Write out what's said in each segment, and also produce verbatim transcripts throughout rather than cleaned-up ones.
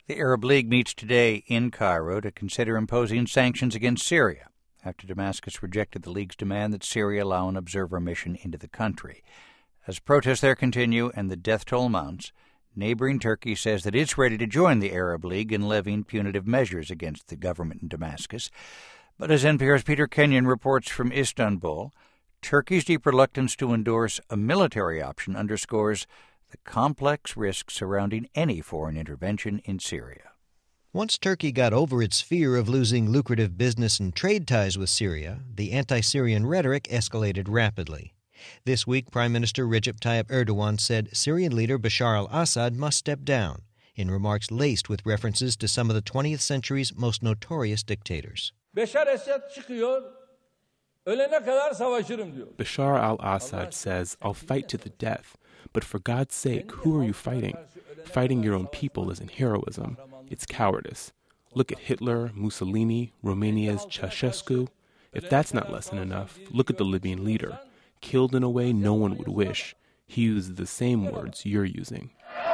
The Arab League meets today in Cairo to consider imposing sanctions against Syria after Damascus rejected the League's demand that Syria allow an observer mission into the country. As protests there continue and the death toll mounts, neighboring Turkey says that it's ready to join the Arab League in levying punitive measures against the government in Damascus. But as N P R's Peter Kenyon reports from Istanbul, Turkey's deep reluctance to endorse a military option underscores the complex risks surrounding any foreign intervention in Syria. Once Turkey got over its fear of losing lucrative business and trade ties with Syria, the anti-Syrian rhetoric escalated rapidly. This week, Prime Minister Recep Tayyip Erdogan said Syrian leader Bashar al-Assad must step down, in remarks laced with references to some of the twentieth century's most notorious dictators. Bashar al-Assad says, "I'll fight to the death. But for God's sake, who are you fighting? Fighting your own people isn't heroism. It's cowardice. Look at Hitler, Mussolini, Romania's Ceausescu. If that's not lesson enough, look at the Libyan leader. Killed in a way no one would wish. He uses the same words you're using."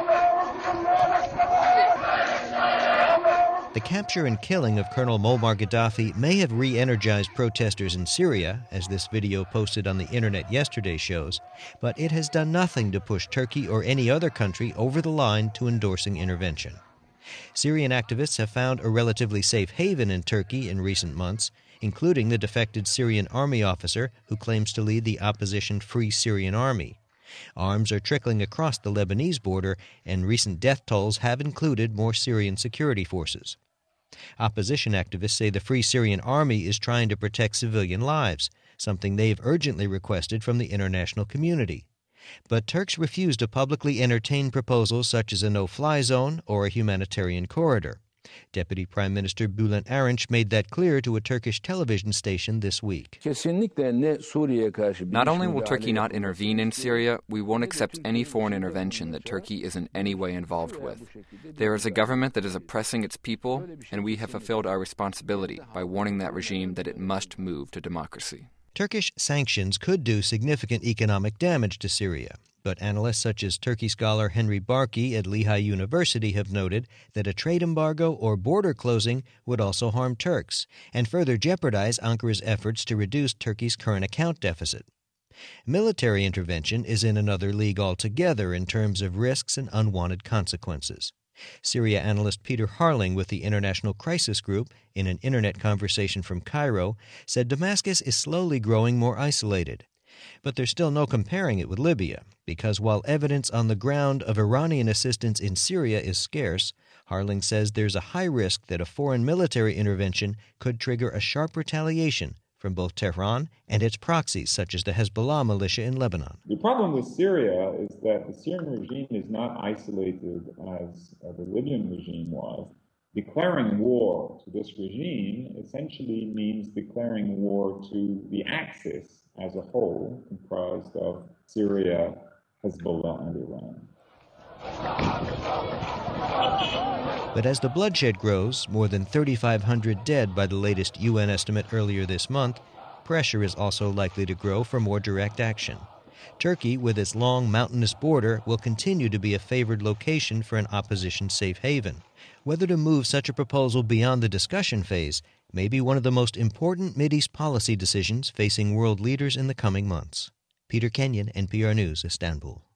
The capture and killing of Colonel Muammar Gaddafi may have re-energized protesters in Syria, as this video posted on the internet yesterday shows, but it has done nothing to push Turkey or any other country over the line to endorsing intervention. Syrian activists have found a relatively safe haven in Turkey in recent months, including the defected Syrian army officer who claims to lead the opposition Free Syrian Army. Arms are trickling across the Lebanese border, and recent death tolls have included more Syrian security forces. Opposition activists say the Free Syrian Army is trying to protect civilian lives, something they've urgently requested from the international community. But Turks refuse to publicly entertain proposals such as a no-fly zone or a humanitarian corridor. Deputy Prime Minister Bülent Arınç made that clear to a Turkish television station this week. Not only will Turkey not intervene in Syria, we won't accept any foreign intervention that Turkey is in any way involved with. There is a government that is oppressing its people, and we have fulfilled our responsibility by warning that regime that it must move to democracy. Turkish sanctions could do significant economic damage to Syria, but analysts such as Turkey scholar Henry Barkey at Lehigh University have noted that a trade embargo or border closing would also harm Turks and further jeopardize Ankara's efforts to reduce Turkey's current account deficit. Military intervention is in another league altogether in terms of risks and unwanted consequences. Syria analyst Peter Harling with the International Crisis Group, in an internet conversation from Cairo, said Damascus is slowly growing more isolated. But there's still no comparing it with Libya, because while evidence on the ground of Iranian assistance in Syria is scarce, Harling says there's a high risk that a foreign military intervention could trigger a sharp retaliation from both Tehran and its proxies, such as the Hezbollah militia in Lebanon. The problem with Syria is that the Syrian regime is not isolated as uh, the Libyan regime was. Declaring war to this regime essentially means declaring war to the Axis as a whole, comprised of Syria, Hezbollah, and Iran. But as the bloodshed grows, more than thirty-five hundred dead by the latest U N estimate earlier this month, pressure is also likely to grow for more direct action. Turkey, with its long mountainous border, will continue to be a favored location for an opposition safe haven. Whether to move such a proposal beyond the discussion phase may be one of the most important Mideast policy decisions facing world leaders in the coming months. Peter Kenyon, N P R News, Istanbul.